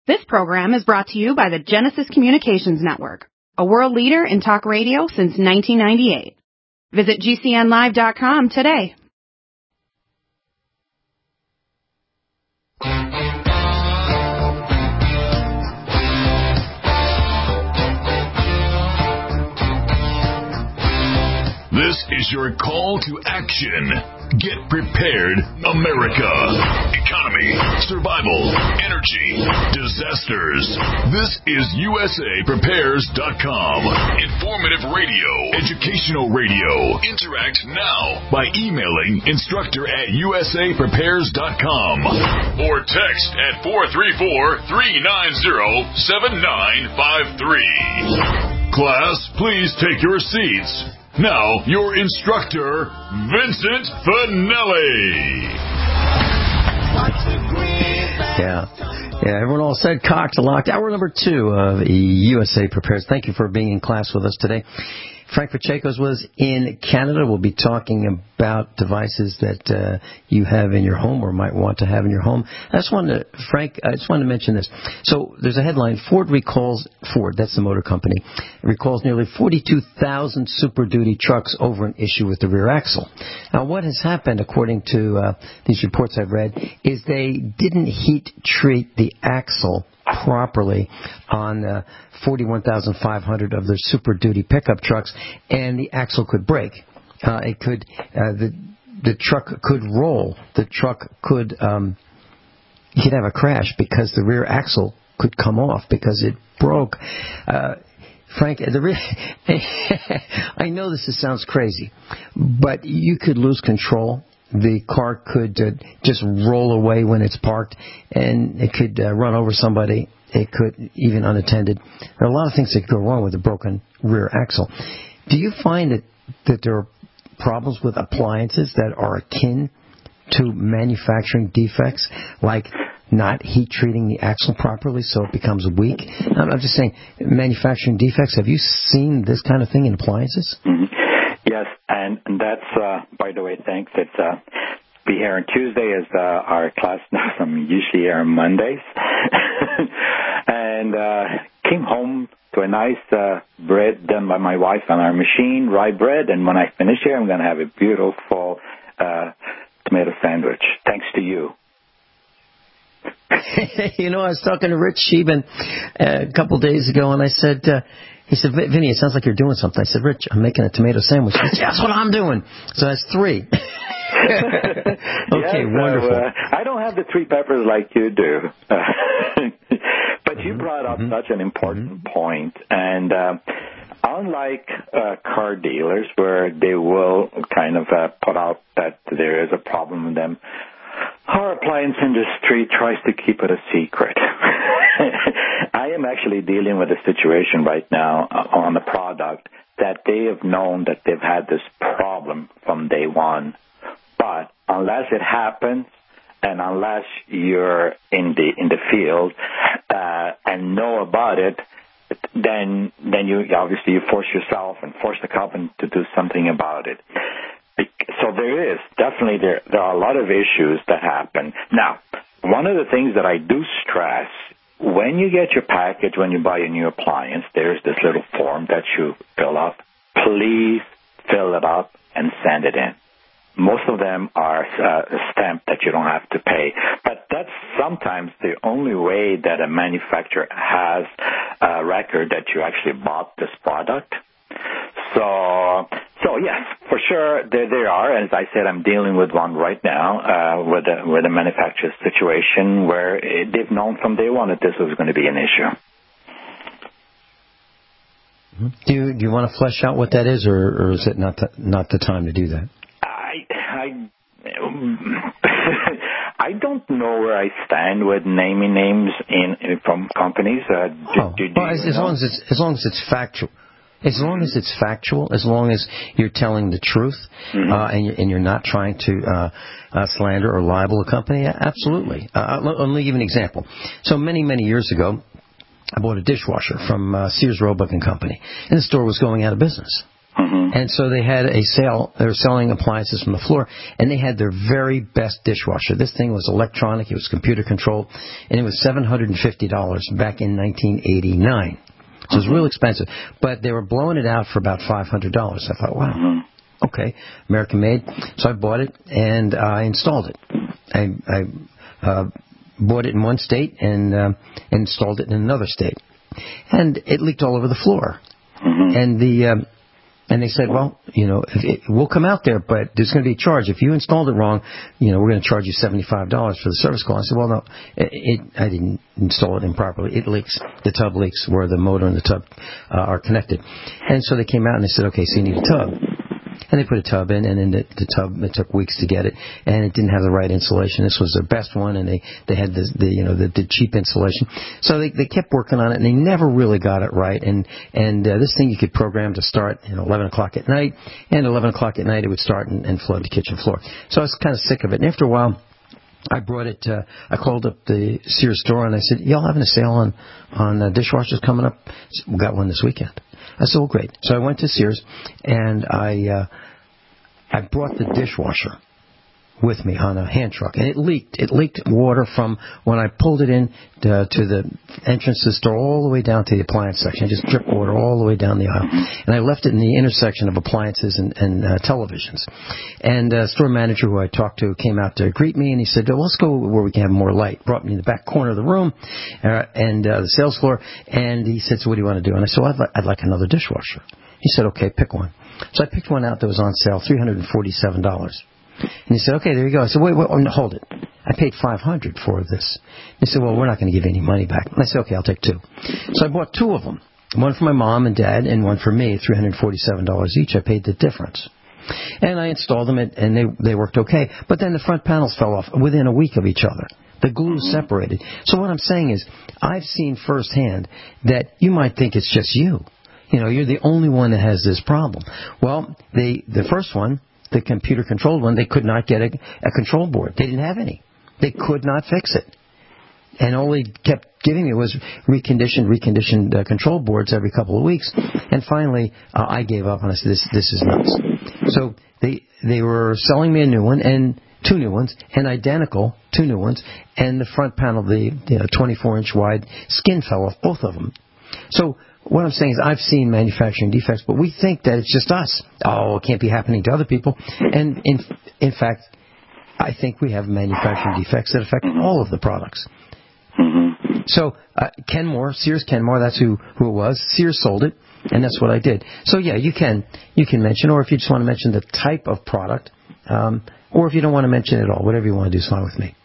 This program is brought to you by the Genesis Communications Network, a world leader in talk radio since 1998. Visit GCNlive.com today. This is your call to action. Get prepared, America. Economy, survival, energy, disasters. This is USAPrepares.com. Informative radio, educational radio. Interact now by emailing instructor@USAPrepares.com or text at 434-390-7953. Class, please take your seats. Now, your instructor, Vincent Finelli. Yeah, everyone all said, cocked, locked. Hour number 2 of USA Prepares. Thank you for being in class with us today. Frank Pacheco's was in Canada. We'll be talking about devices that you have in your home or might want to have in your home. I just wanted to mention this. So there's a headline, Ford, that's the motor company, recalls nearly 42,000 Super Duty trucks over an issue with the rear axle. Now, what has happened, according to these reports I've read, is they didn't heat treat the axle properly on 41,500 of their Super Duty pickup trucks, and the axle could break. The truck could roll. The truck could you could have a crash because the rear axle could come off because it broke. Frank, I know this sounds crazy, but you could lose control. The car could just roll away when it's parked, and it could run over somebody. It could, even unattended. There are a lot of things that could go wrong with a broken rear axle. Do you find that there are problems with appliances that are akin to manufacturing defects, like not heat treating the axle properly so it becomes weak? I'm just saying, manufacturing defects. Have you seen this kind of thing in appliances? Mm-hmm. Yes, and that's, by the way, thanks. It's be here on Tuesday is our class now. I'm usually here on Mondays. And came home to a nice bread done by my wife on our machine, rye bread. And when I finish here, I'm going to have a beautiful tomato sandwich, thanks to you. You know, I was talking to Rich Sheben a couple days ago, and I said... he said, Vinny, it sounds like you're doing something. I said, Rich, I'm making a tomato sandwich. He said, that's what I'm doing. So that's 3. Okay, yes, wonderful. I don't have the 3 peppers like you do. But you brought up such an important point. And unlike car dealers, where they will kind of put out that there is a problem with them, our appliance industry tries to keep it a secret. I am actually dealing with a situation right now on the product that they have known that they've had this problem from day one. But unless it happens, and unless you're in the field and know about it, then you obviously force yourself and force the company to do something about it. So there are a lot of issues that happen. Now, one of the things that I do stress, when you get your package, when you buy a new appliance, there's this little form that you fill up. Please fill it up and send it in. Most of them are stamped that you don't have to pay. But that's sometimes the only way that a manufacturer has a record that you actually bought this product. So yes, for sure, there are. As I said, I'm dealing with one right now with a manufacturer situation where they've known from day one that this was going to be an issue. Do you want to flesh out what that is, or is it not the time to do that? I don't know where I stand with naming names from companies. As long as it's factual. As long as it's factual, as long as you're telling the truth, and you're not trying to slander or libel a company, absolutely. Let me give you an example. So many years ago, I bought a dishwasher from Sears, Roebuck & Company, and the store was going out of business. And so they had a sale. They were selling appliances from the floor, and they had their very best dishwasher. This thing was electronic. It was computer controlled, and it was $750 back in 1989. So it was real expensive. But they were blowing it out for about $500. I thought, wow, okay, American made. So I bought it, and I installed it. I bought it in one state and installed it in another state. And it leaked all over the floor. And they said, well, we'll come out there, but there's going to be a charge. If you installed it wrong, we're going to charge you $75 for the service call. I said, well, no, I didn't install it improperly. It leaks. The tub leaks where the motor and the tub are connected. And so they came out and they said, okay, so you need a tub. And they put a tub in, and then the tub, it took weeks to get it, and it didn't have the right insulation. This was their best one, and they had the cheap insulation. So they kept working on it, and they never really got it right. And this thing you could program to start at 11 o'clock at night, and at 11 o'clock at night it would start and flood the kitchen floor. So I was kind of sick of it. And after a while, I brought it. I called up the Sears store, and I said, y'all having a sale on dishwashers coming up? We got one this weekend. I said, well, great. So I went to Sears, and I brought the dishwasher with me on a hand truck, and it leaked. It leaked water from when I pulled it in to the entrance to the store all the way down to the appliance section. I just dripped water all the way down the aisle. And I left it in the intersection of appliances and televisions. And the store manager who I talked to came out to greet me, and he said, well, let's go where we can have more light. Brought me in the back corner of the room and the sales floor, and he said, so what do you want to do? And I said, well, I'd like another dishwasher. He said, okay, pick one. So I picked one out that was on sale, $347. And he said, okay, there you go. I said, wait, hold it. I paid $500 for this. He said, well, we're not going to give you any money back. And I said, okay, I'll take two. So I bought two of them. One for my mom and dad and one for me, $347 each. I paid the difference. And I installed them, and they worked okay. But then the front panels fell off within a week of each other. The glue separated. So what I'm saying is, I've seen firsthand that you might think it's just you. You're the only one that has this problem. Well, the first one, the computer-controlled one, they could not get a control board. They didn't have any. They could not fix it. And all they kept giving me was reconditioned control boards every couple of weeks. And finally, I gave up, and I said, this is nuts. So they were selling me a new one, and two new ones, and identical, two new ones, and the front panel, the 24-inch wide skin fell off, both of them. So what I'm saying is I've seen manufacturing defects, but we think that it's just us. Oh, it can't be happening to other people. And in fact, I think we have manufacturing defects that affect all of the products. So Kenmore, Sears Kenmore, that's who it was. Sears sold it, and that's what I did. So yeah, you can mention, or if you just want to mention the type of product, or if you don't want to mention it at all, whatever you want to do is fine with me.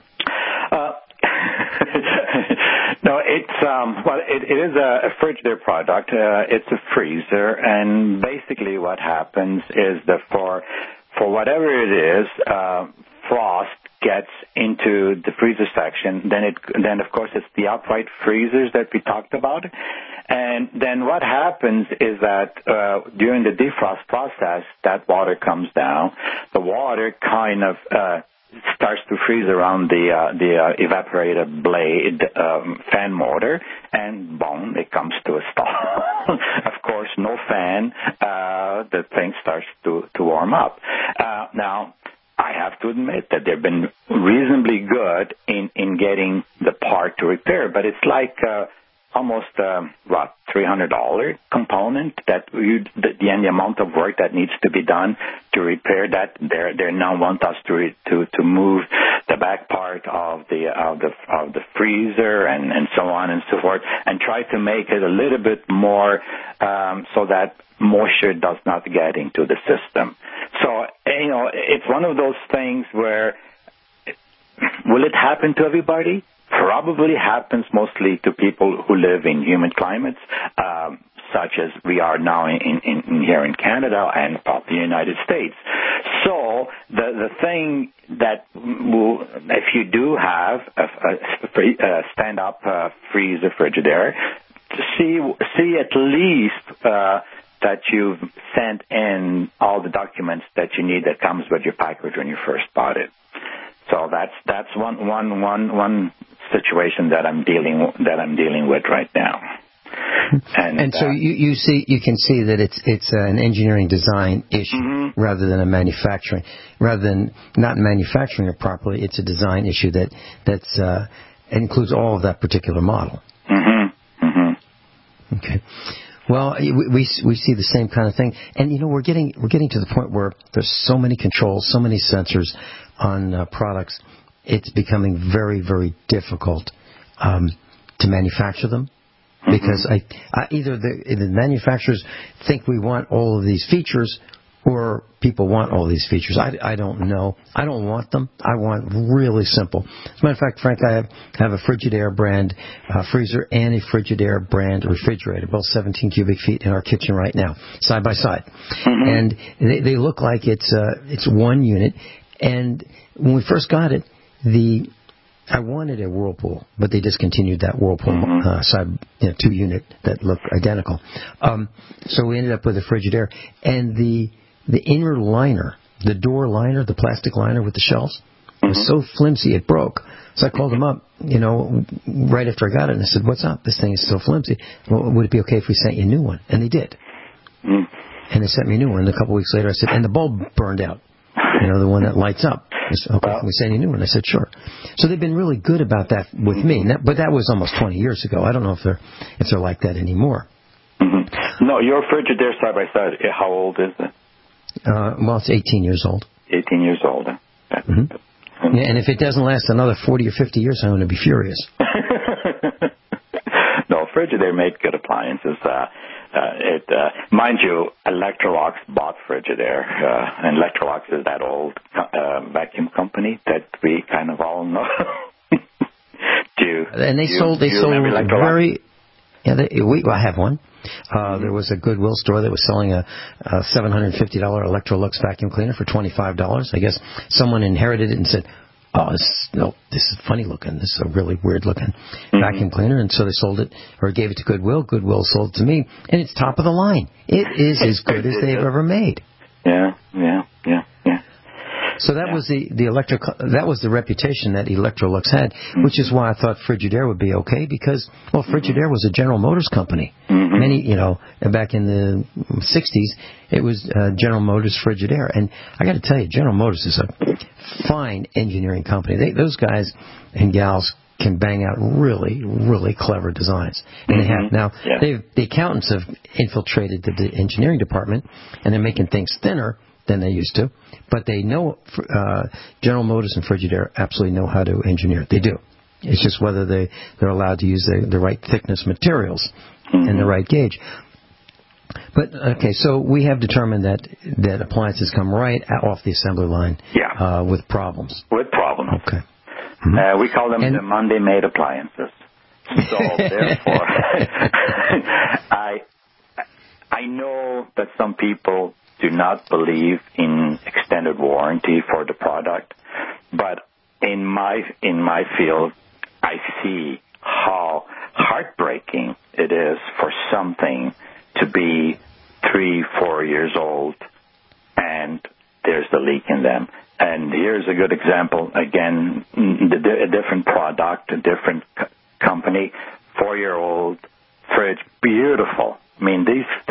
No, it is a Frigidaire product. It's a freezer, and basically what happens is that for whatever it is, frost gets into the freezer section. Then of course it's the upright freezers that we talked about, and then what happens is that during the defrost process, that water comes down. The water kind of starts to freeze around the evaporator blade fan motor, and boom, it comes to a stop. Of course, no fan. The thing starts to warm up. Now, I have to admit that they've been reasonably good in getting the part to repair, but it's like almost $300 component that the amount of work that needs to be done to repair that. They now want us to move the back part of the freezer and so on and so forth, and try to make it a little bit more so that moisture does not get into the system. So it's one of those things where will it happen to everybody? Probably happens mostly to people who live in humid climates, such as we are now in here in Canada and probably the United States. So the thing that if you do have a stand-up freezer Frigidaire, see at least that you've sent in all the documents that you need that comes with your package when you first bought it. So that's one situation that I'm dealing with right now. And so you can see that it's an engineering design issue rather than a manufacturing. Rather than not manufacturing it properly, it's a design issue that includes all of that particular model. Okay. Well, we see the same kind of thing, and we're getting to the point where there's so many controls, so many sensors on products. It's becoming very, very difficult to manufacture them because either the manufacturers think we want all of these features, or people want all these features. I don't know. I don't want them. I want really simple. As a matter of fact, Frank, I have a Frigidaire brand freezer and a Frigidaire brand refrigerator, both 17 cubic feet in our kitchen right now, side by side. And they look like it's one unit. And when we first got it, I wanted a Whirlpool, but they discontinued that Whirlpool side 2-unit that looked identical. So we ended up with a Frigidaire, and the inner liner, the door liner, the plastic liner with the shells, was so flimsy it broke. So I called them up, right after I got it, and I said, "What's up? This thing is so flimsy. Well, would it be okay if we sent you a new one?" And they did. And they sent me a new one. And a couple weeks later, I said, "And the bulb burned out. The one that lights up." I said, "Okay, can we send you a new one?" I said, "Sure." So they've been really good about that with me. But that was almost 20 years ago. I don't know if they're like that anymore. No, your Frigidaire side by side, how old is it? Well, it's 18 years old. 18 years old. Yeah, and if it doesn't last another 40 or 50 years, I'm going to be furious. No, Frigidaire made good appliances. Mind you, Electrolux bought Frigidaire, and Electrolux is that old vacuum company that we kind of all know. And they sold very. Yeah, I have one. There was a Goodwill store that was selling a $750 Electrolux vacuum cleaner for $25. I guess someone inherited it and said, "Oh, this is funny looking. This is a really weird looking vacuum cleaner." And so they sold it, or gave it to Goodwill. Goodwill sold it to me, and it's top of the line. It is as good as they've ever made. Yeah. So that was that was the reputation that Electrolux had, which is why I thought Frigidaire would be okay, because Frigidaire was a General Motors company. Many, back in the 60s, it was General Motors Frigidaire, and I got to tell you, General Motors is a fine engineering company. Those guys and gals can bang out really, really clever designs, and they have now. The accountants have infiltrated the engineering department, and they're making things thinner than they used to, but they know General Motors and Frigidaire absolutely know how to engineer it. They do. It's just whether they're allowed to use the right thickness materials and the right gauge. But okay, so we have determined that appliances come right off the assembly line with problems. With problems. Okay. We call them the Monday-made appliances. So therefore, I know that some people do not believe in extended warranty for the product, but in my field, I see how heartbreaking it is for something to be 3-4 years old and there's the leak in them. And here's a good example. Again, a different product, a different company, 4-year-old fridge, beautiful. I mean,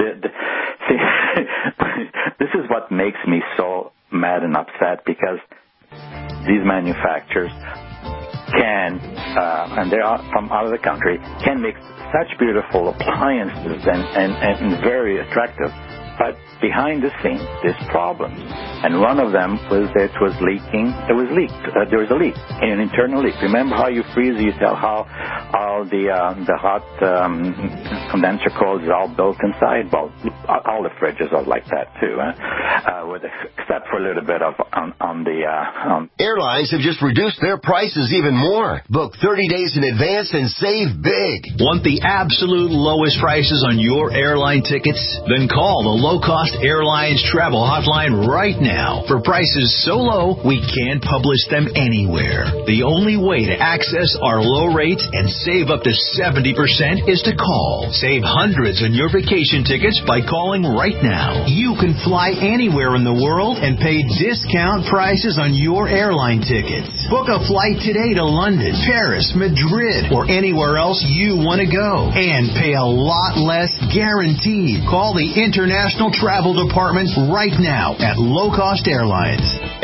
this is what makes me so mad and upset, because these manufacturers can, and they are from out of the country, can make such beautiful appliances and very attractive. But behind the scenes, there's problems. And one of them was that it was leaking. It was leaked. There was a leak, an internal leak. Remember how you freeze, you tell how all the hot condenser coils is all built inside? Well, all the fridges are like that too, except for a little bit of on the... Airlines have just reduced their prices even more. Book 30 days in advance and save big. Want the absolute lowest prices on your airline tickets? Then call the Low-Cost Airlines Travel Hotline right now for prices so low we can't publish them anywhere. The only way to access our low rates and save up to 70% is to call. Save hundreds on your vacation tickets by calling right now. You can fly anywhere in the world and pay discount prices on your airline tickets. Book a flight today to London, Paris, Madrid, or anywhere else you want to go. And pay a lot less guaranteed. Call the International Travel Department right now at Low Cost Airlines.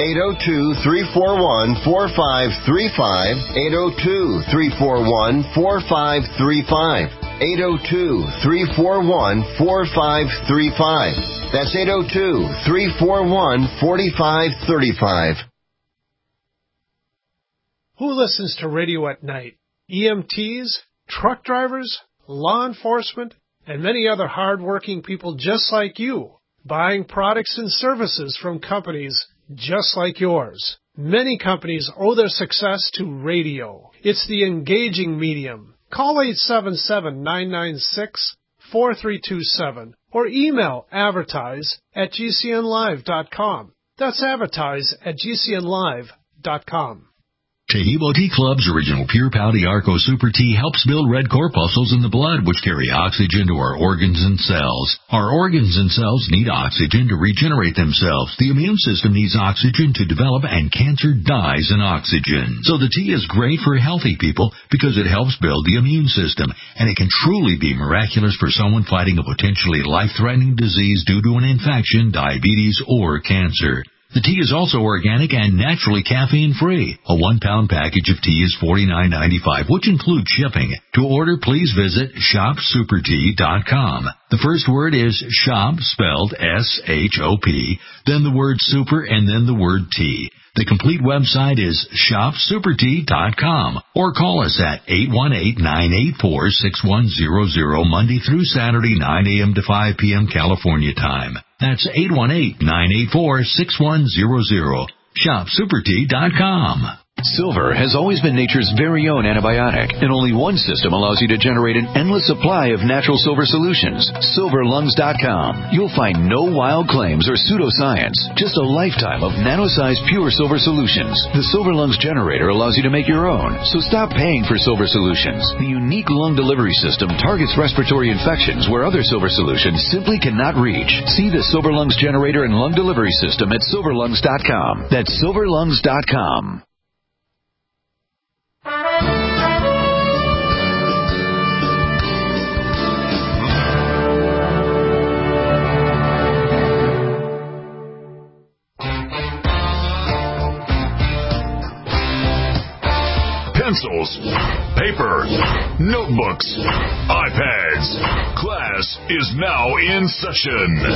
802-341-4535. 802-341-4535. 802-341-4535. That's 802-341-4535. Who listens to radio at night? EMTs, truck drivers, law enforcement, and many other hard-working people just like you, buying products and services from companies just like yours. Many companies owe their success to radio. It's the engaging medium. Call 877-996-4327 or email advertise@gcnlive.com. That's advertise@gcnlive.com. Taheebo Tea Club's original Pure Pouty Arco Super Tea helps build red corpuscles in the blood, which carry oxygen to our organs and cells. Our organs and cells need oxygen to regenerate themselves. The immune system needs oxygen to develop, and cancer dies in oxygen. So the tea is great for healthy people because it helps build the immune system, and it can truly be miraculous for someone fighting a potentially life-threatening disease due to an infection, diabetes, or cancer. The tea is also organic and naturally caffeine-free. A 1-pound package of tea is $49.95, which includes shipping. To order, please visit shopsupertea.com. The first word is shop, spelled S-H-O-P, then the word super, and then the word tea. The complete website is shopsupertea.com, or call us at 818-984-6100 Monday through Saturday, 9 a.m. to 5 p.m. California time. That's 818-984-6100. shopsupertea.com. Silver has always been nature's very own antibiotic, and only one system allows you to generate an endless supply of natural silver solutions. SilverLungs.com. You'll find no wild claims or pseudoscience, just a lifetime of nano-sized pure silver solutions. The Silver Lungs generator allows you to make your own, so stop paying for silver solutions. The unique lung delivery system targets respiratory infections where other silver solutions simply cannot reach. See the Silver Lungs generator and lung delivery system at SilverLungs.com. That's SilverLungs.com. Pencils, paper, notebooks, iPads. Class is now in session.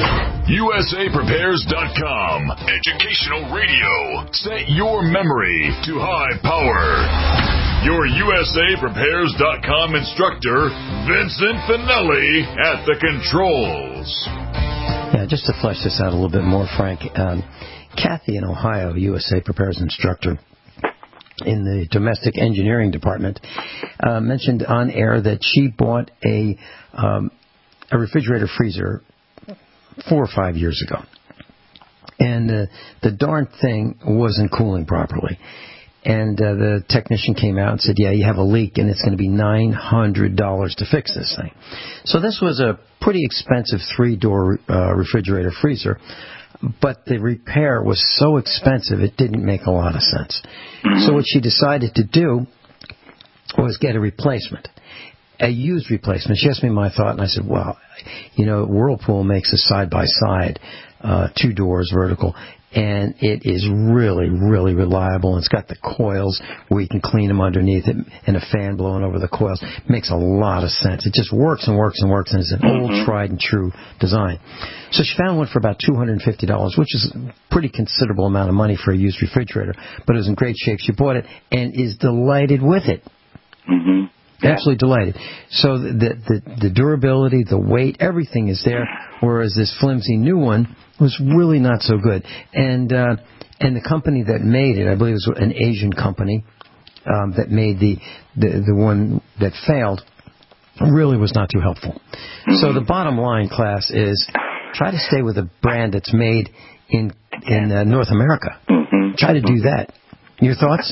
USAPrepares.com. Educational radio. Set your memory to high power. Your USAPrepares.com instructor, Vincent Finelli, at the controls. Yeah, just to flesh this out a little bit more, Frank. Kathy in Ohio, USA Prepares instructor in the domestic engineering department, mentioned on air that she bought a refrigerator freezer 4 or 5 years ago, and the darn thing wasn't cooling properly. And the technician came out and said, yeah, you have a leak, and it's going to be $900 to fix this thing. So this was a pretty expensive 3-door refrigerator freezer, but the repair was so expensive it didn't make a lot of sense. So what she decided to do was get a replacement, a used replacement. She asked me my thought, and I said, well, Whirlpool makes a side-by-side, 2 doors vertical, and it is really, really reliable. And it's got the coils where you can clean them underneath it, and a fan blowing over the coils. It makes a lot of sense. It just works and works and works, and it's an old, tried and true design. So she found one for about $250, which is a pretty considerable amount of money for a used refrigerator, but it was in great shape. She bought it and is delighted with it. Mm-hmm. Absolutely delighted. So the durability, the weight, everything is there, whereas this flimsy new one was really not so good. And the company that made it, I believe it was an Asian company that made the one that failed, really was not too helpful. Mm-hmm. So the bottom line, class, is try to stay with a brand that's made in North America. Mm-hmm. Try to do that. Your thoughts?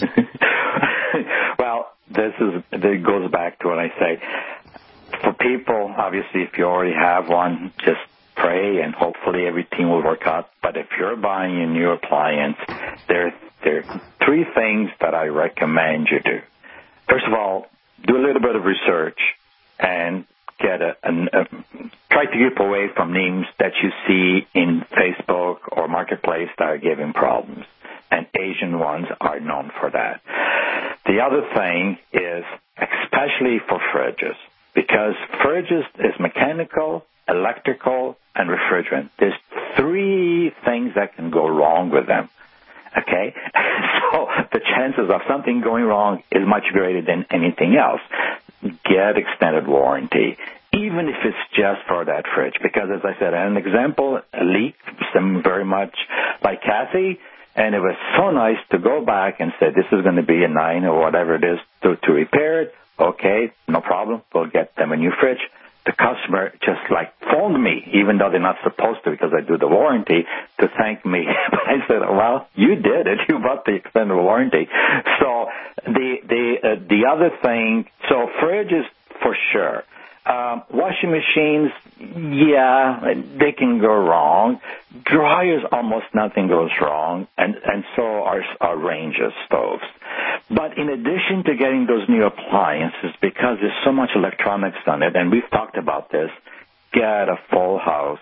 It goes back to what I say. For people, obviously, if you already have one, just pray and hopefully everything will work out. But if you're buying a new appliance, they're three things that I recommend you do. First of all, do a little bit of research and try to keep away from names that you see in Facebook or Marketplace that are giving problems. And Asian ones are known for that. The other thing is, especially for fridges, because fridges is mechanical, electrical, and refrigerant. There's three things that can go wrong with them. Okay? So the chances of something going wrong is much greater than anything else. Get extended warranty, even if it's just for that fridge. Because, as I said, an example, a leak, very much like Kathy, and it was so nice to go back and say, this is going to be a 9 or whatever it is to repair it. Okay, no problem. We'll get them a new fridge. The customer just phoned me, even though they're not supposed to because I do the warranty, to thank me. But I said, well, you did it. You bought the extended warranty. So the other thing, so fridges for sure. Washing machines, yeah, they can go wrong. Dryers, almost nothing goes wrong, and so are range of stoves. But in addition to getting those new appliances, because there's so much electronics on it, and we've talked about this, get a full house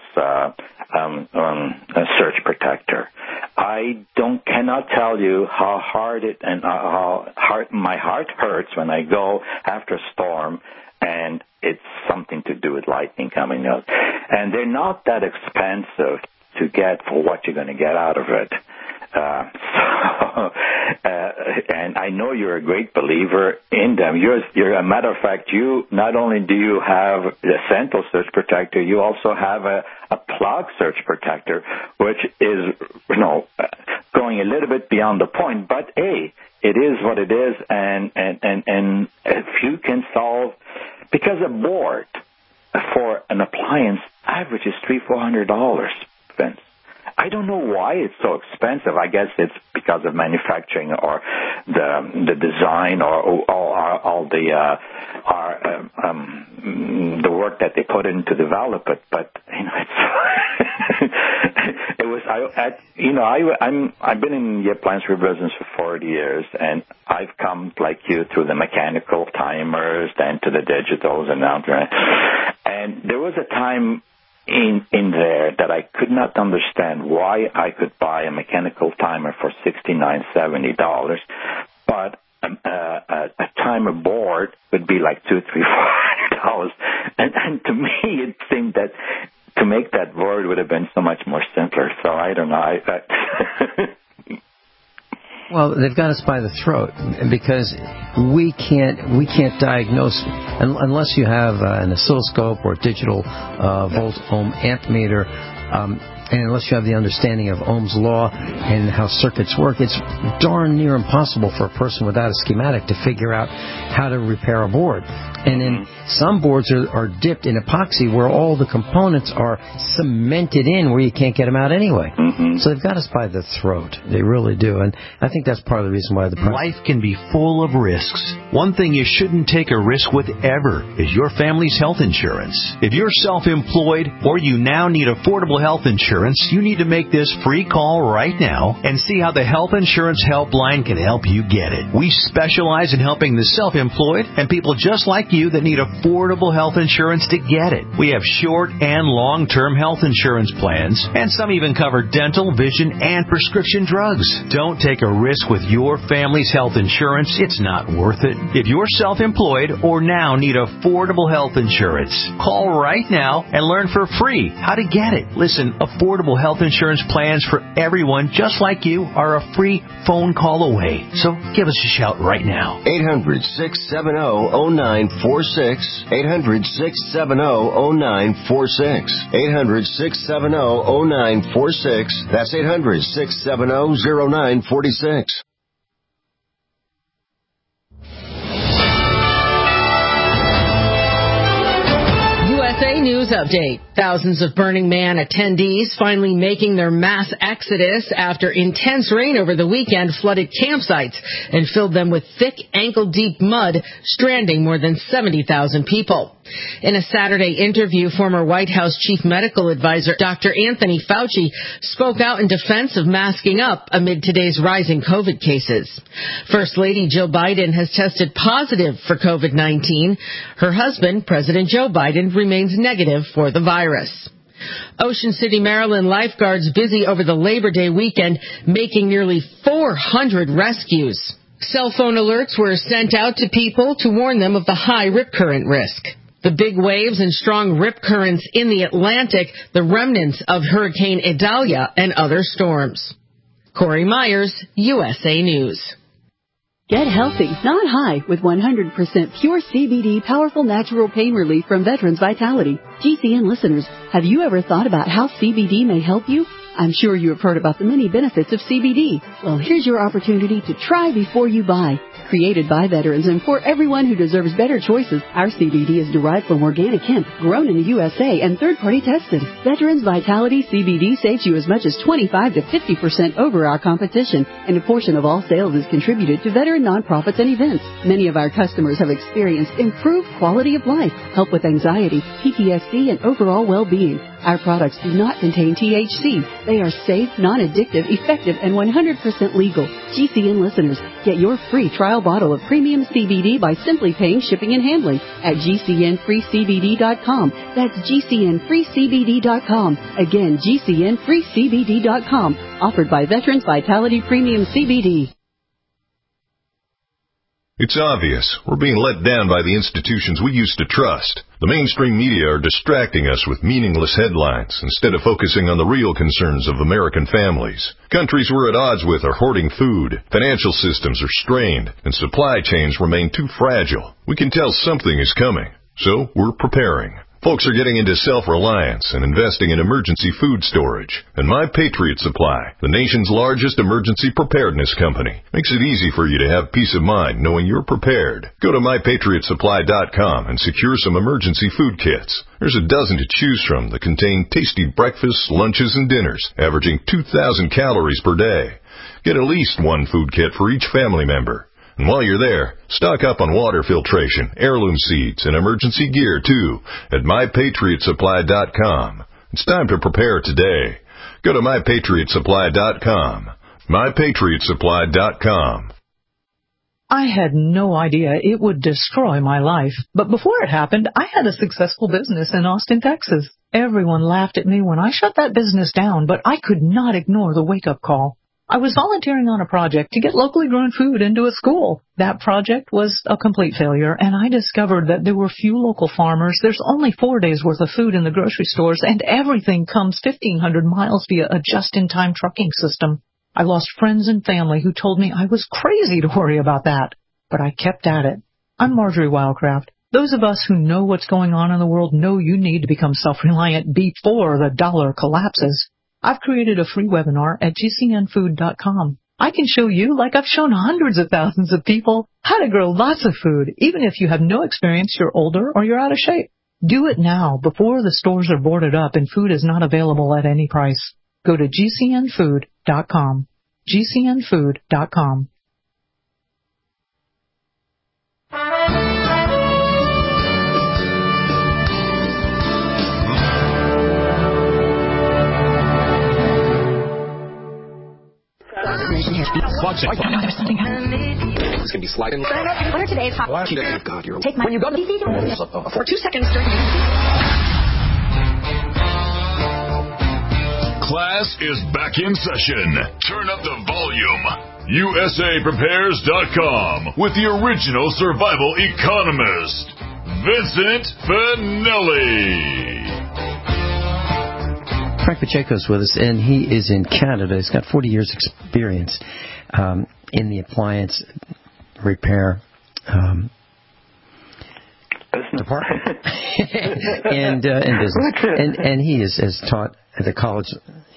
a surge protector. I cannot tell you how hard my heart hurts when I go after a storm and it's something to do with lightning coming out. And they're not that expensive to get for what you're going to get out of it. And I know you're a great believer in them. You're a matter of fact, you not only do you have the Central surge protector, you also have a plug surge protector, which is, going a little bit beyond the point. But hey, it is what it is, and if you can solve, because a board for an appliance averages $300-400, Vince. I don't know why it's so expensive. I guess it's because of manufacturing or the design or all the work that they put in to develop it. But I've been in the appliance business for 40 years, and I've come like you through the mechanical timers, then to the digitals, and now and there was a time in there that I could not understand why I could buy a mechanical timer for $69-70, but a timer board would be like $200-400, and to me it seemed that to make that board would have been so much more simpler. So I don't know. Well, they've got us by the throat because we can't diagnose unless you have an oscilloscope or digital volt ohm ammeter, and unless you have the understanding of Ohm's law and how circuits work. It's darn near impossible for a person without a schematic to figure out how to repair a board. And then some boards are dipped in epoxy where all the components are cemented in where you can't get them out anyway. Mm-hmm. So they've got us by the throat. They really do. And I think that's part of the reason why the price... Life can be full of risks. One thing you shouldn't take a risk with ever is your family's health insurance. If you're self-employed or you now need affordable health insurance, you need to make this free call right now and see how the Health Insurance Helpline can help you get it. We specialize in helping the self-employed and people just like you that need affordable health insurance to get it. We have short and long-term health insurance plans, and some even cover dental, vision, and prescription drugs. Don't take a risk with your family's health insurance. It's not worth it. If you're self-employed or now need affordable health insurance, call right now and learn for free how to get it. Listen, affordable health insurance plans for everyone just like you are a free phone call away. So give us a shout right now. 800-670-0946. 800-670-0946. 800-670-0946. That's 800-670-0946. USA News Update. Thousands of Burning Man attendees finally making their mass exodus after intense rain over the weekend flooded campsites and filled them with thick ankle-deep mud, stranding more than 70,000 people. In a Saturday interview, former White House Chief Medical Advisor Dr. Anthony Fauci spoke out in defense of masking up amid today's rising COVID cases. First Lady Jill Biden has tested positive for COVID-19. Her husband, President Joe Biden, remains negative for the virus. Ocean City, Maryland lifeguards busy over the Labor Day weekend making nearly 400 rescues. Cell phone alerts were sent out to people to warn them of the high rip current risk. The big waves and strong rip currents in the Atlantic, the remnants of Hurricane Idalia and other storms. Corey Myers, USA News. Get healthy, not high, with 100% pure CBD powerful natural pain relief from Veterans Vitality. GCN listeners, have you ever thought about how CBD may help you? I'm sure you have heard about the many benefits of CBD. Well, here's your opportunity to try before you buy. Created by veterans and for everyone who deserves better choices, our CBD is derived from organic hemp, grown in the USA and third-party tested. Veterans Vitality CBD saves you as much as 25 to 50% over our competition, and a portion of all sales is contributed to veteran nonprofits and events. Many of our customers have experienced improved quality of life, help with anxiety, PTSD, and overall well-being. Our products do not contain THC. They are safe, non-addictive, effective, and 100% legal. GCN listeners, get your free trial bottle of premium CBD by simply paying shipping and handling at GCNFreeCBD.com. That's GCNFreeCBD.com. Again, GCNFreeCBD.com. Offered by Veterans Vitality Premium CBD. It's obvious. We're being let down by the institutions we used to trust. The mainstream media are distracting us with meaningless headlines instead of focusing on the real concerns of American families. Countries we're at odds with are hoarding food, financial systems are strained, and supply chains remain too fragile. We can tell something is coming, so we're preparing. Folks are getting into self-reliance and investing in emergency food storage. And My Patriot Supply, the nation's largest emergency preparedness company, makes it easy for you to have peace of mind knowing you're prepared. Go to MyPatriotSupply.com and secure some emergency food kits. There's a dozen to choose from that contain tasty breakfasts, lunches, and dinners, averaging 2,000 calories per day. Get at least one food kit for each family member. And while you're there, stock up on water filtration, heirloom seeds, and emergency gear, too, at MyPatriotSupply.com. It's time to prepare today. Go to MyPatriotSupply.com. MyPatriotSupply.com. I had no idea it would destroy my life. But before it happened, I had a successful business in Austin, Texas. Everyone laughed at me when I shut that business down, but I could not ignore the wake-up call. I was volunteering on a project to get locally grown food into a school. That project was a complete failure, and I discovered that there were few local farmers. There's only 4 days' worth of food in the grocery stores, and everything comes 1,500 miles via a just-in-time trucking system. I lost friends and family who told me I was crazy to worry about that, but I kept at it. I'm Marjorie Wildcraft. Those of us who know what's going on in the world know you need to become self-reliant before the dollar collapses. I've created a free webinar at GCNfood.com. I can show you, like I've shown hundreds of thousands of people, how to grow lots of food, even if you have no experience, you're older, or you're out of shape. Do it now, before the stores are boarded up and food is not available at any price. Go to GCNfood.com. GCNfood.com. There's something happening. It's going to be sliding. What are today's hot? Oh, God, you're... Take my... When you go to... For 2 seconds during... Class is back in session. Turn up the volume. USAPrepares.com with the original survival economist, Vincent Finelli. Frank Pacheco's with us, and he is in Canada. He's got 40 years' experience in the appliance repair department and business. And he has taught at the college.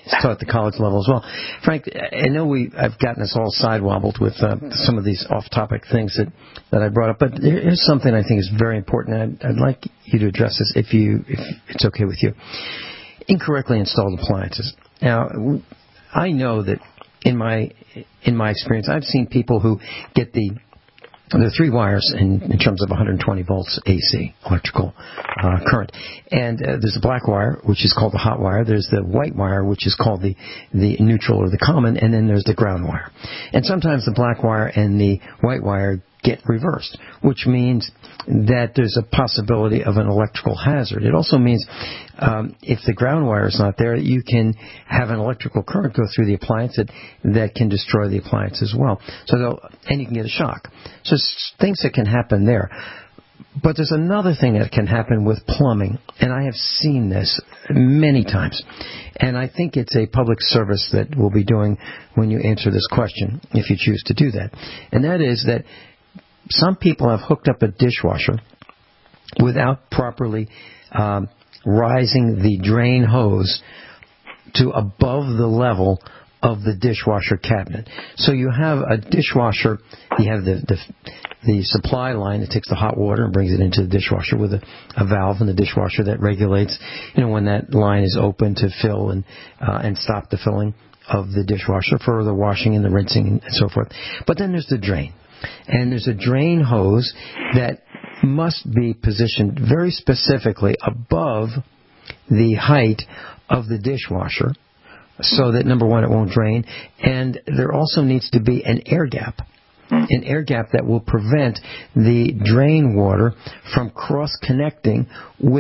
taught at the college level as well. Frank, I know I've gotten us all side-wobbled with some of these off-topic things that I brought up, but here's something I think is very important, and I'd like you to address this if it's okay with you. Incorrectly installed appliances. Now, I know that in my experience, I've seen people who get the 3 wires in terms of 120 volts AC, electrical current. And there's a black wire, which is called the hot wire. There's the white wire, which is called the neutral or the common. And then there's the ground wire. And sometimes the black wire and the white wire get reversed, which means that there's a possibility of an electrical hazard. It also means if the ground wire is not there, you can have an electrical current go through the appliance that can destroy the appliance as well. And you can get a shock. So things that can happen there. But there's another thing that can happen with plumbing, and I have seen this many times. And I think it's a public service that we'll be doing when you answer this question, if you choose to do that. And that is that some people have hooked up a dishwasher without properly rising the drain hose to above the level of the dishwasher cabinet. So you have a dishwasher, you have the supply line that takes the hot water and brings it into the dishwasher with a valve in the dishwasher that regulates, when that line is open to fill and stop the filling of the dishwasher for the washing and the rinsing and so forth. But then there's the drain. And there's a drain hose that must be positioned very specifically above the height of the dishwasher so that, number one, it won't drain. And there also needs to be an air gap that will prevent the drain water from cross-connecting with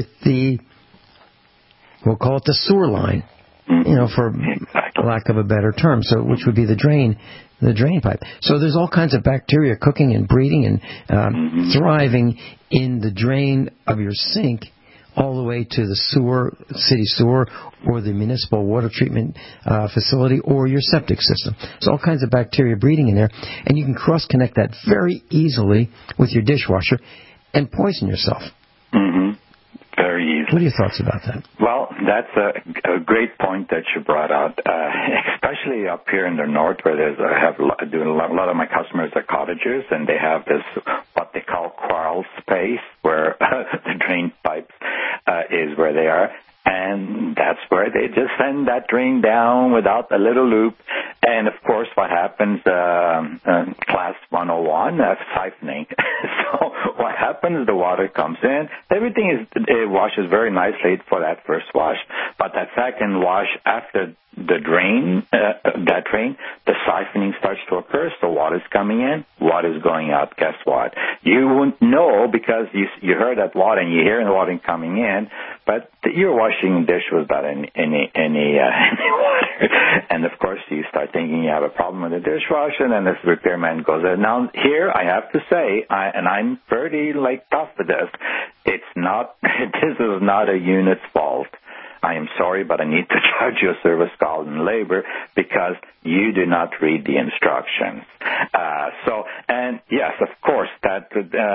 we'll call it the sewer line, for lack of a better term, which would be the drain pipe. So there's all kinds of bacteria cooking and breeding and thriving in the drain of your sink all the way to the city sewer, or the municipal water treatment facility, or your septic system. There's all kinds of bacteria breeding in there, and you can cross-connect that very easily with your dishwasher and poison yourself. Very easily. What are your thoughts about that? Well, that's a great point that you brought out, especially up here in the north, where a lot of my customers are cottagers, and they have this what they call crawl space, where the drain pipes is where they are. And that's where they just send that drain down without a little loop. And, of course, what happens, class 101, siphoning. So what happens, the water comes in. Everything it washes very nicely for that first wash. But that second wash after the drain, the siphoning starts to occur. So water's coming in, water's going out. Guess what? You wouldn't know because you heard that water and you hear the water coming in, but you're washing the dish without any water. And, of course, you start thinking you have a problem with the dishwasher, and then this repairman goes in. Now, here I have to say, and I'm pretty tough with this, this is not a unit's fault. I am sorry, but I need to charge you a service call in labor because you do not read the instructions. And yes, of course, that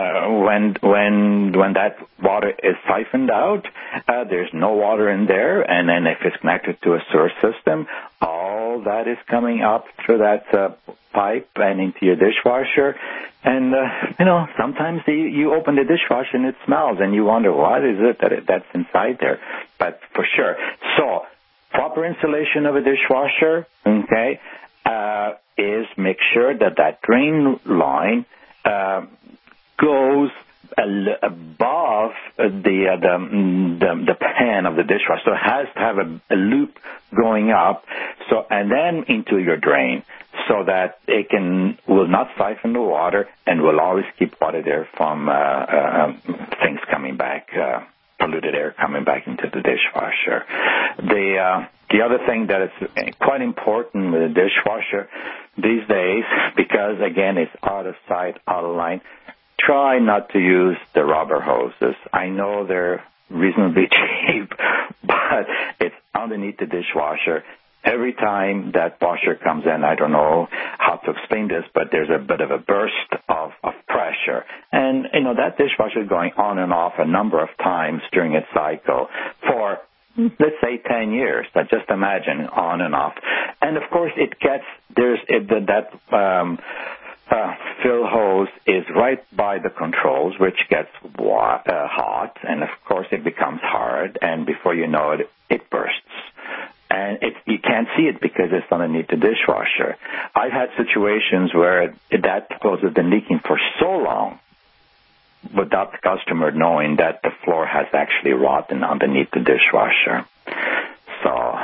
when that water is siphoned out, there's no water in there, and then if it's connected to a sewer system, all that is coming up through that pipe and into your dishwasher. And, sometimes you open the dishwasher and it smells, and you wonder, what is it that's inside there? But for sure. So, proper installation of a dishwasher, okay, is make sure that drain line goes above the pan of the dishwasher. So it has to have a loop going up, and then into your drain, so that it will not siphon the water and will always keep water there from things coming back, polluted air coming back into the dishwasher. The other thing that is quite important with a dishwasher these days, because again it's out of sight, out of line, try not to use the rubber hoses. I know they're reasonably cheap, but it's underneath the dishwasher. Every time that washer comes in, I don't know how to explain this, but there's a bit of a burst of pressure. And, that dishwasher is going on and off a number of times during its cycle for let's say 10 years. But just imagine on and off. And of course, that fill hose is right by the controls, which gets hot, and of course it becomes hard, and before you know it, it bursts. And you can't see it because it's underneath the dishwasher. I've had situations where that hose has been leaking for so long without the customer knowing that the floor has actually rotten underneath the dishwasher. So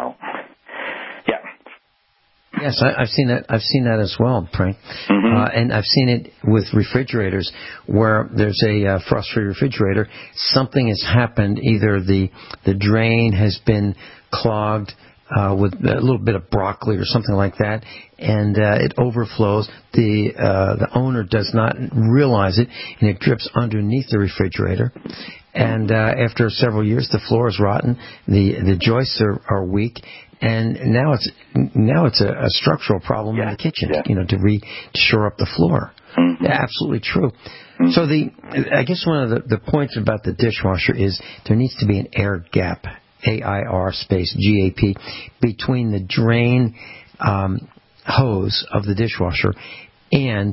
yeah. Yes, I've seen that. I've seen that as well, Frank. And I've seen it with refrigerators where there's a frost-free refrigerator. Something has happened. Either the drain has been clogged with a little bit of broccoli or something like that, and it overflows. The owner does not realize it, and it drips underneath the refrigerator. And after several years, the floor is rotten. The joists are weak. And now it's a structural problem in the kitchen, to shore up the floor. Absolutely true. So I guess one of the points about the dishwasher is there needs to be an air gap, AIR space GAP, between the drain hose of the dishwasher and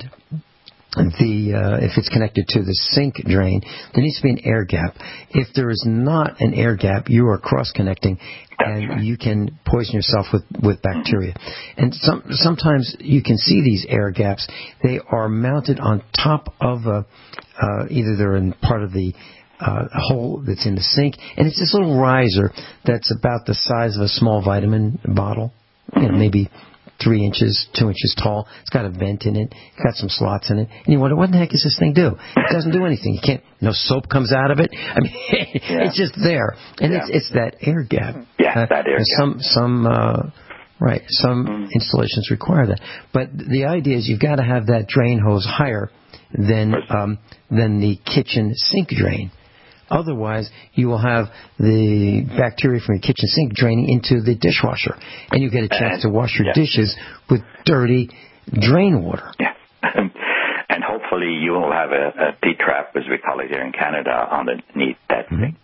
if it's connected to the sink drain, there needs to be an air gap. If there is not an air gap, you are cross-connecting, and you can poison yourself with bacteria. And sometimes you can see these air gaps. They are mounted on top of either they're in part of the hole that's in the sink, and it's this little riser that's about the size of a small vitamin bottle, maybe 3 inches, 2 inches tall. It's got a vent in it. It's got some slots in it. And you wonder, what the heck does this thing do? It doesn't do anything. No soap comes out of it. I mean, it's just there. And it's that air gap. Yeah, that air gap. Some installations require that. But the idea is you've got to have that drain hose higher than the kitchen sink drain. Otherwise, you will have the bacteria from your kitchen sink draining into the dishwasher, and you get a chance to wash your dishes with dirty drain water. Yeah. And hopefully you will have a P-trap, as we call it here in Canada, underneath that thing.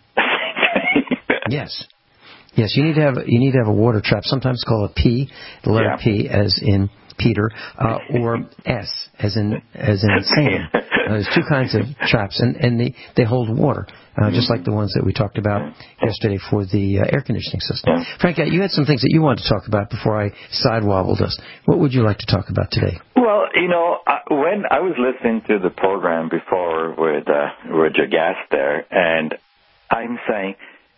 Yes. Yes, you need to have a water trap. Sometimes it's called a P, the letter P as in Peter, or S as in Sam. There's two kinds of traps, and they hold water, just like the ones that we talked about yesterday for the air conditioning system. Frank, you had some things that you wanted to talk about before I side-wobbled us. What would you like to talk about today? Well, when I was listening to the program before with your guest there, and I'm saying,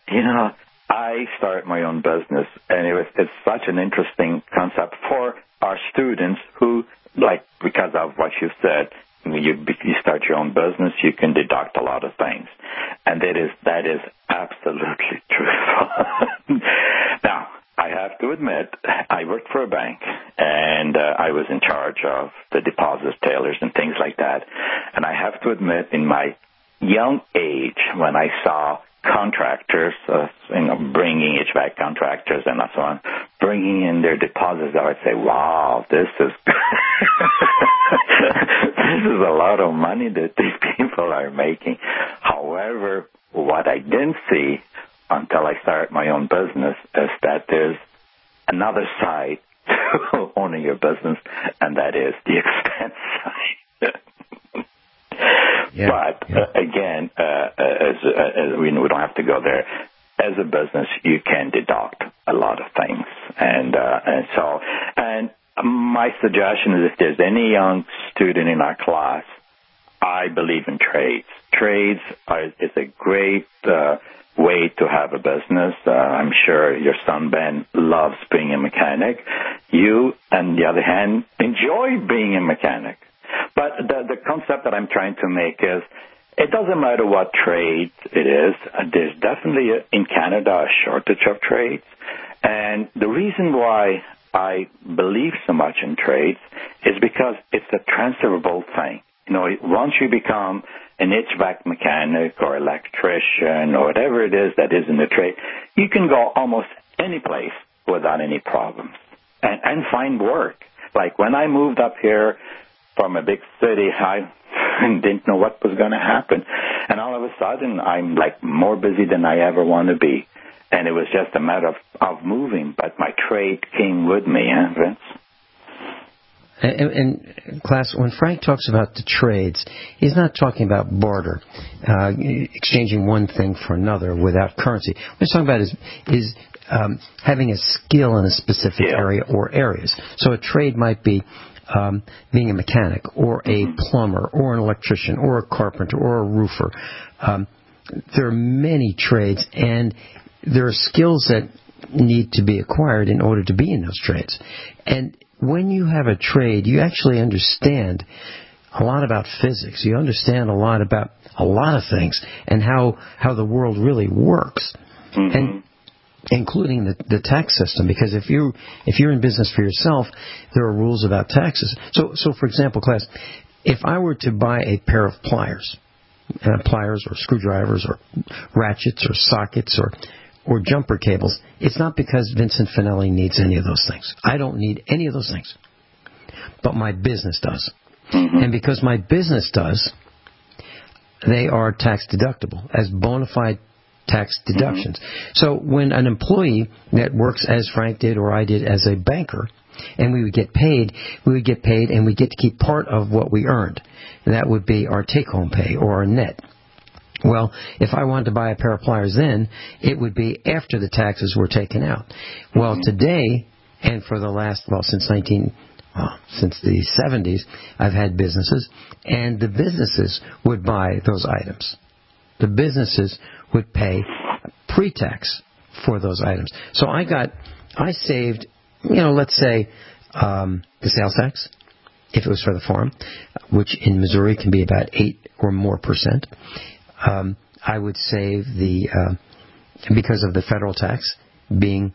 I started my own business, and it's such an interesting concept for our students who, because of what you said, you start your own business, you can deduct a lot of things. And that is absolutely true. Now, I have to admit, I worked for a bank, and I was in charge of the deposit tailors and things like that. And I have to admit, in my young age, when I saw contractors, bringing HVAC contractors and so on, bringing in their deposits, I would say, wow, this is this is a lot of money that these people are making. However, what I didn't see until I started my own business is that there's another side to owning your business, and that is the expense side. Again, as we don't have to go there. As a business, you can deduct a lot of things, and my suggestion is if there's any young student in our class, I believe in trades. Trades is a great way to have a business. I'm sure your son Ben loves being a mechanic. You, on the other hand, enjoy being a mechanic. But the concept that I'm trying to make is it doesn't matter what trade it is. There's definitely in Canada a shortage of trades. And the reason why I believe so much in trades is because it's a transferable thing. Once you become an HVAC mechanic or electrician or whatever it is that is in the trade, you can go almost any place without any problems and find work. Like when I moved up here from a big city, I didn't know what was going to happen. And all of a sudden, I'm more busy than I ever want to be. and it was just a matter of moving. But my trade came with me, Vince. And class, when Frank talks about the trades, he's not talking about barter, exchanging one thing for another without currency. What he's talking about is having a skill in a specific area or areas. So a trade might be being a mechanic or a plumber or an electrician or a carpenter or a roofer. There are many trades, and there are skills that need to be acquired in order to be in those trades. And when you have a trade, you actually understand a lot about physics. You understand a lot about a lot of things and how the world really works, and including the tax system. Because if you're in business for yourself, there are rules about taxes. So for example, class, if I were to buy a pair of pliers or screwdrivers or ratchets or sockets or jumper cables, it's not because Vincent Finelli needs any of those things. I don't need any of those things. But my business does. And because my business does, they are tax deductible as bona fide tax deductions. So when an employee that works as Frank did or I did as a banker, and we would get paid and we get to keep part of what we earned. And that would be our take-home pay or our net. Well, if I wanted to buy a pair of pliers then, it would be after the taxes were taken out. Well, today, and for the last, since the 70s, I've had businesses, and the businesses would buy those items. The businesses would pay pre-tax for those items. So I saved, let's say, the sales tax, if it was for the farm, which in Missouri can be about 8 or more %. I would save because of the federal tax being,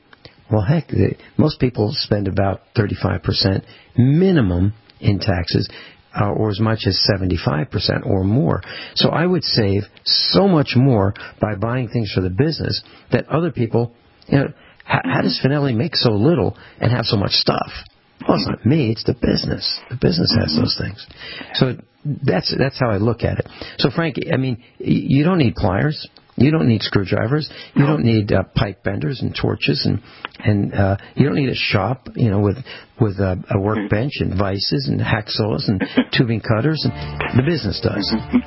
most people spend about 35% minimum in taxes, or as much as 75% or more. So I would save so much more by buying things for the business that other people, how does Finelli make so little and have so much stuff? Well, it's not me, it's the business. The business has those things. So that's how I look at it. So Frank, you don't need pliers. You don't need screwdrivers. You don't need pipe benders and torches, and you don't need a shop, with a workbench and vices and hacksaws and tubing cutters. And the business does.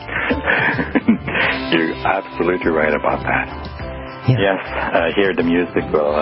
You're absolutely right about that. Yeah. Yes, hear the music will.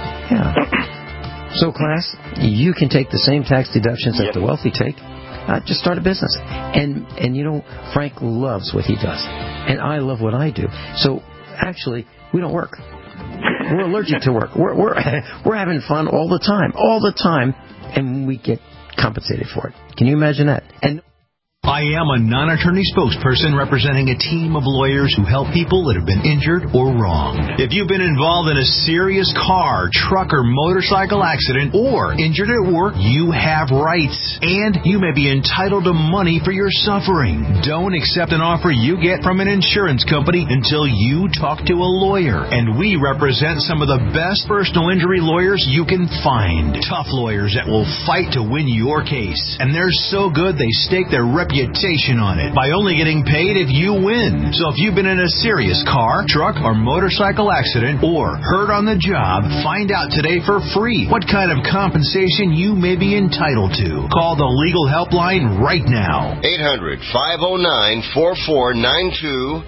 So, class, you can take the same tax deductions that the wealthy take. Just start a business. And Frank loves what he does. And I love what I do. So, actually, we don't work. We're allergic to work. We're having fun all the time, and we get compensated for it. Can you imagine that? And I am a non-attorney spokesperson representing a team of lawyers who help people that have been injured or wronged. If you've been involved in a serious car, truck, or motorcycle accident or injured at work, you have rights, and you may be entitled to money for your suffering. Don't accept an offer you get from an insurance company until you talk to a lawyer, and we represent some of the best personal injury lawyers you can find. Tough lawyers that will fight to win your case, and they're so good they stake their reputation on it by only getting paid if you win. So if you've been in a serious car, truck, or motorcycle accident or hurt on the job, find out today for free what kind of compensation you may be entitled to. Call the legal helpline right now. 800-509-4492.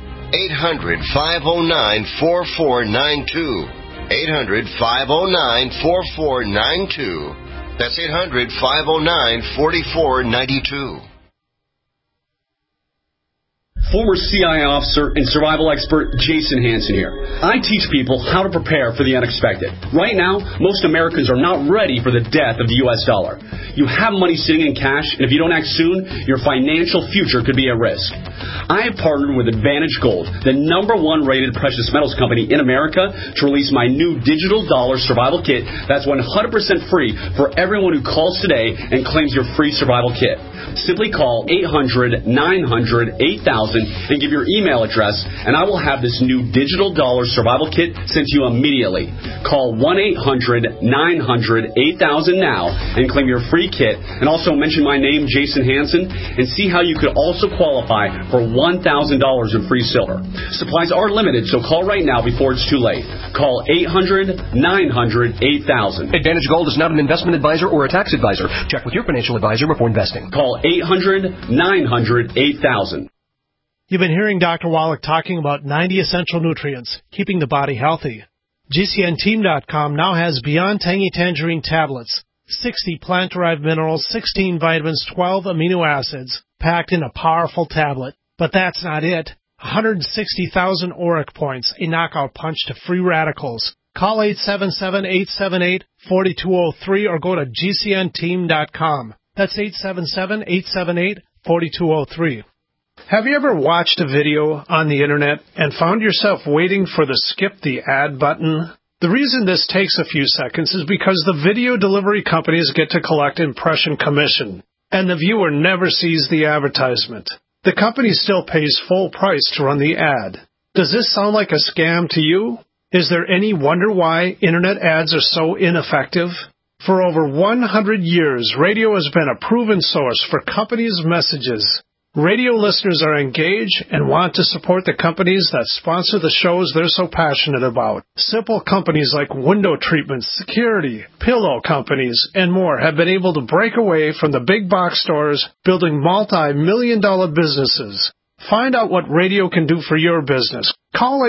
800-509-4492. 800-509-4492. That's 800-509-4492. Former CIA officer and survival expert Jason Hansen here. I teach people how to prepare for the unexpected. Right now, most Americans are not ready for the death of the U.S. dollar. You have money sitting in cash, and if you don't act soon, your financial future could be at risk. I have partnered with Advantage Gold, the #1 rated precious metals company in America, to release my new digital dollar survival kit that's 100% free for everyone who calls today and claims your free survival kit. Simply call 800-900-8000 and give your email address, and I will have this new digital dollar survival kit sent to you immediately. Call 1-800-900-8000 now and claim your free kit, and also mention my name, Jason Hansen, and see how you could also qualify for $1,000 in free silver. Supplies are limited, so call right now before it's too late. Call 800-900-8000. Advantage Gold is not an investment advisor or a tax advisor. Check with your financial advisor before investing. Call 800-900-8000. You've been hearing Dr. Wallach talking about 90 essential nutrients, keeping the body healthy. GCNteam.com now has Beyond Tangy Tangerine tablets, 60 plant-derived minerals, 16 vitamins, 12 amino acids, packed in a powerful tablet. But that's not it. 160,000 auric points, a knockout punch to free radicals. Call 877-878-4203 or go to GCNteam.com. That's 877-878-4203. Have you ever watched a video on the internet and found yourself waiting for the skip the ad button? The reason this takes a few seconds is because the video delivery companies get to collect impression commission, and the viewer never sees the advertisement. The company still pays full price to run the ad. Does this sound like a scam to you? Is there any wonder why internet ads are so ineffective? For over 100 years, radio has been a proven source for companies' messages. Radio listeners are engaged and want to support the companies that sponsor the shows they're so passionate about. Simple companies like window treatments, security, pillow companies, and more have been able to break away from the big box stores, building multi-million-dollar businesses. Find out what radio can do for your business. Call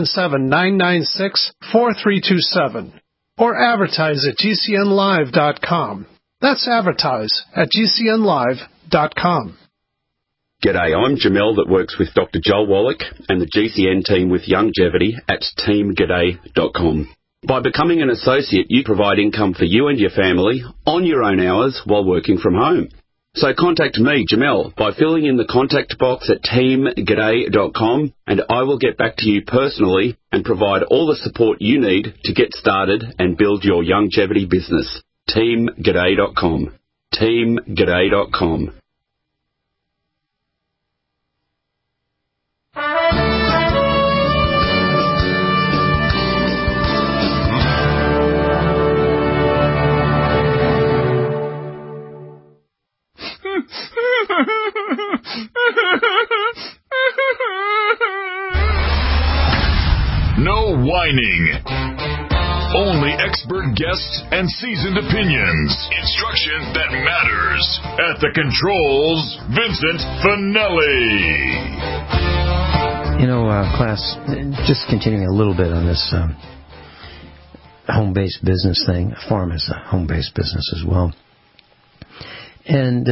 877-996-4327 or advertise at GCNlive.com. That's advertise at GCNlive.com. G'day, I'm Jamel that works with Dr. Joel Wallach and the GCN team with Longevity at teamg'day.com. By becoming an associate, you provide income for you and your family on your own hours while working from home. So contact me, Jamel, by filling in the contact box at teamg'day.com and I will get back to you personally and provide all the support you need to get started and build your longevity business. teamg'day.com. teamg'day.com. No whining. Only expert guests and seasoned opinions. Instruction that matters. At the controls, Vincent Finelli. You know, class, just continuing a little bit on this home-based business thing. A farm is a home-based business as well. And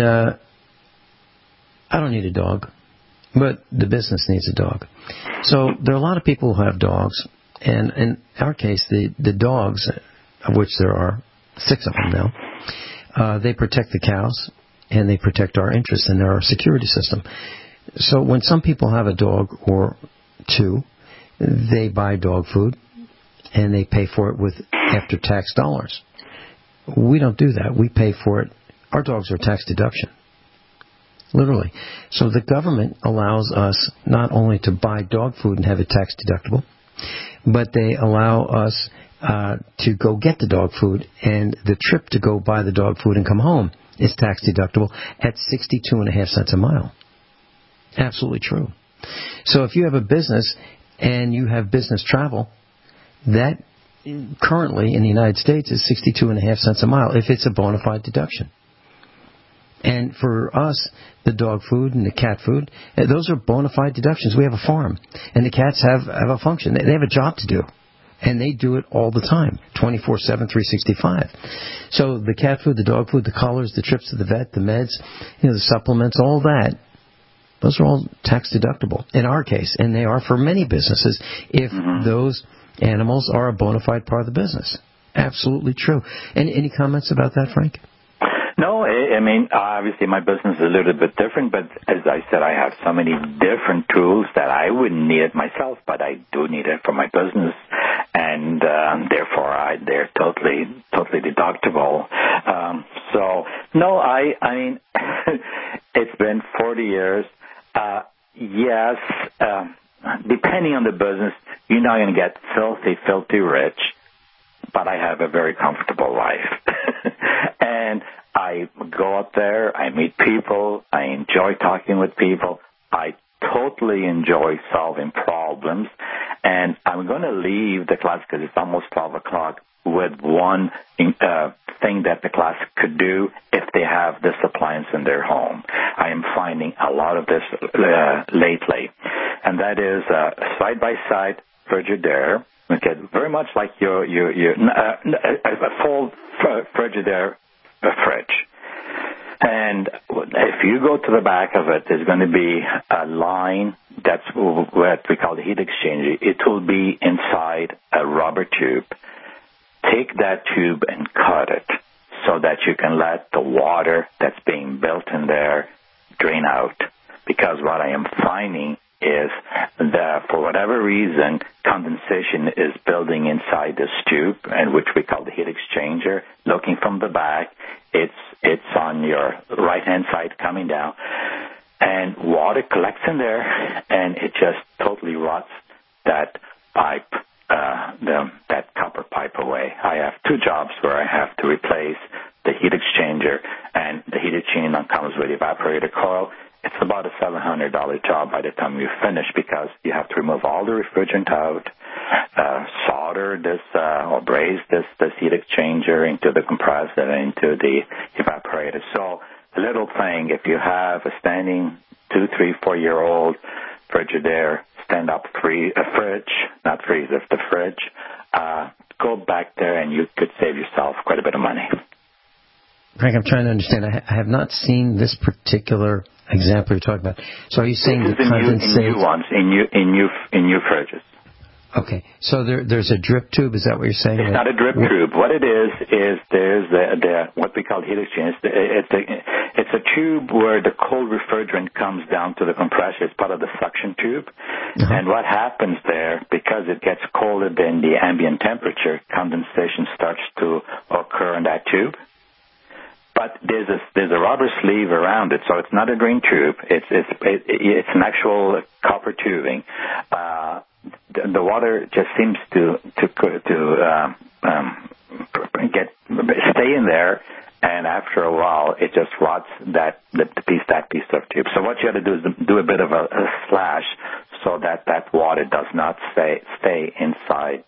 I don't need a dog, but the business needs a dog. So there are a lot of people who have dogs, and in our case, the dogs, of which there are 6 of them now, they protect the cows, and they protect our interests in our security system. So when some people have a dog or 2, they buy dog food, and they pay for it with after-tax dollars. We don't do that. We pay for it. Our dogs are tax deduction. Literally. So the government allows us not only to buy dog food and have it tax deductible, but they allow us to go get the dog food, and the trip to go buy the dog food and come home is tax deductible at 62.5 cents a mile. Absolutely true. So if you have a business and you have business travel, that currently in the United States is 62.5 cents a mile if it's a bona fide deduction. And for us, the dog food and the cat food, those are bona fide deductions. We have a farm, and the cats have a function. They have a job to do, and they do it all the time, 24/7, 365. So the cat food, the dog food, the collars, the trips to the vet, the meds, the supplements, all that, those are all tax deductible in our case, and they are for many businesses if those animals are a bona fide part of the business. Absolutely true. Any comments about that, Frank? No, I mean, obviously my business is a little bit different, but as I said, I have so many different tools that I wouldn't need it myself, but I do need it for my business, and therefore they're totally deductible. So, no, I mean, it's been 40 years. Yes, depending on the business, you're not going to get filthy rich, but I have a very comfortable life. And I go out there, I meet people, I enjoy talking with people, I totally enjoy solving problems, And I'm going to leave the class because it's almost 12 o'clock with one thing that the class could do if they have this appliance in their home. I am finding a lot of this lately, and that is a side-by-side Frigidaire. Okay, very much like your a full Frigidaire fridge. And if you go to the back of it, there's going to be a line that's what we call the heat exchanger. It will be inside a rubber tube. Take that tube and cut it so that you can let the water that's being built in there drain out. Because what I am finding is that for whatever reason, condensation is building inside this tube, and which we call the heat exchanger. Looking from the back, it's on your right-hand side coming down, and water collects in there, and it just totally rots that pipe, that copper pipe away. I have two jobs where I have to replace the heat exchanger, and the heat exchanger comes with evaporator coil. It's about a $700 job by the time you finish because you have to remove all the refrigerant out, solder this or braze this heat exchanger into the compressor and into the evaporator. So a little thing, if you have a standing 2, 3, 4-year-old Frigidaire stand-up fridge, not freezer, the fridge, go back there and you could save yourself quite a bit of money. Frank, I'm trying to understand. I have not seen this particular example you're talking about. So are you saying the condensate? New ones, in new fridges. Okay, so there's a drip tube. Is that what you're saying? It's not a drip tube. What it is there's the what we call heat exchange. It's a tube where the cold refrigerant comes down to the compressor. It's part of the suction tube. Uh-huh. And what happens there, because it gets colder than the ambient temperature, condensation starts to occur in that tube. But there's a rubber sleeve around it, so it's not a drain tube. It's an actual copper tubing. The water just seems to stay in there, and after a while, it just rots that piece of tube. So what you have to do is do a bit of a slash so that water does not stay inside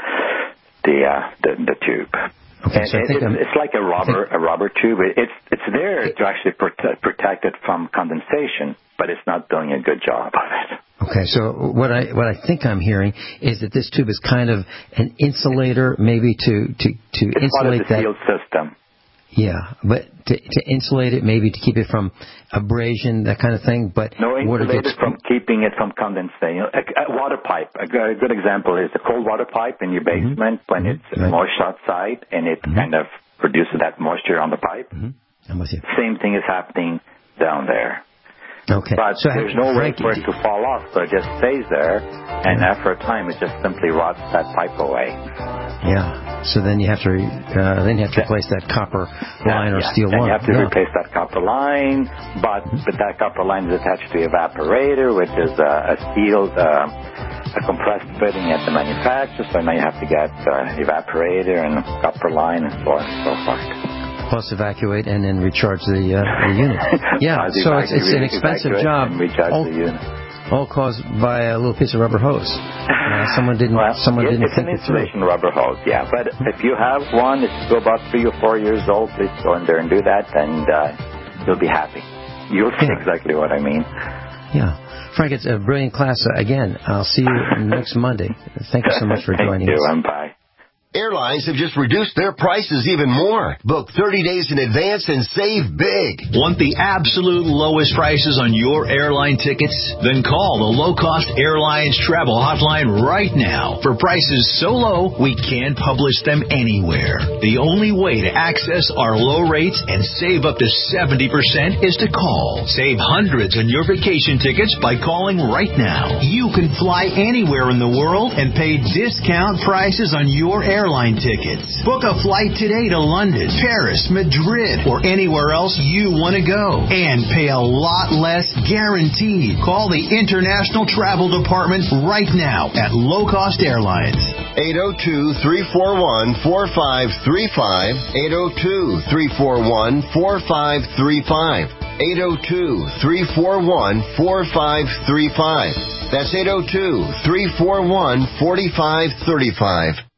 the tube. Okay, so it's like a rubber tube. It's there to actually protect it from condensation, but it's not doing a good job of it. Okay, so what I think I'm hearing is that this tube is kind of an insulator, maybe to it's insulate part of the sealed system. Yeah, but to insulate it, maybe to keep it from abrasion, that kind of thing. But no, insulate it from keeping it from condensation. A water pipe. A good example is the cold water pipe in your basement when it's moist outside and it kind of produces that moisture on the pipe. I'm with you. Same thing is happening down there. Okay. But so there's no way for it to fall off, so it just stays there, and after a time, it just simply rots that pipe away. Yeah. So then you have to replace that copper line or steel line. You have to replace that copper line, but that copper line is attached to the evaporator, which is a steel, a compressed fitting at the manufacturer. So now you have to get evaporator and copper line and so on and so forth. Plus evacuate and then recharge the unit. Yeah, so it's an expensive job. All caused by a little piece of rubber hose. Someone didn't think it through. It's an insulation rubber hose, yeah. But if you have one, it's still about 3 or 4 years old, please go in there and do that, and you'll be happy. You'll see exactly what I mean. Yeah. Frank, it's a brilliant class. Again, I'll see you next Monday. Thank you so much for joining us. Thank you, bye. Airlines have just reduced their prices even more. Book 30 days in advance and save big. Want the absolute lowest prices on your airline tickets? Then call the Low Cost Airlines Travel Hotline right now. For prices so low, we can't publish them anywhere. The only way to access our low rates and save up to 70% is to call. Save hundreds on your vacation tickets by calling right now. You can fly anywhere in the world and pay discount prices on your airline tickets. Book a flight today to London, Paris, Madrid, or anywhere else you want to go. And pay a lot less guaranteed. Call the International Travel Department right now at Low Cost Airlines. 802-341-4535. 802-341-4535. 802-341-4535. That's 802-341-4535.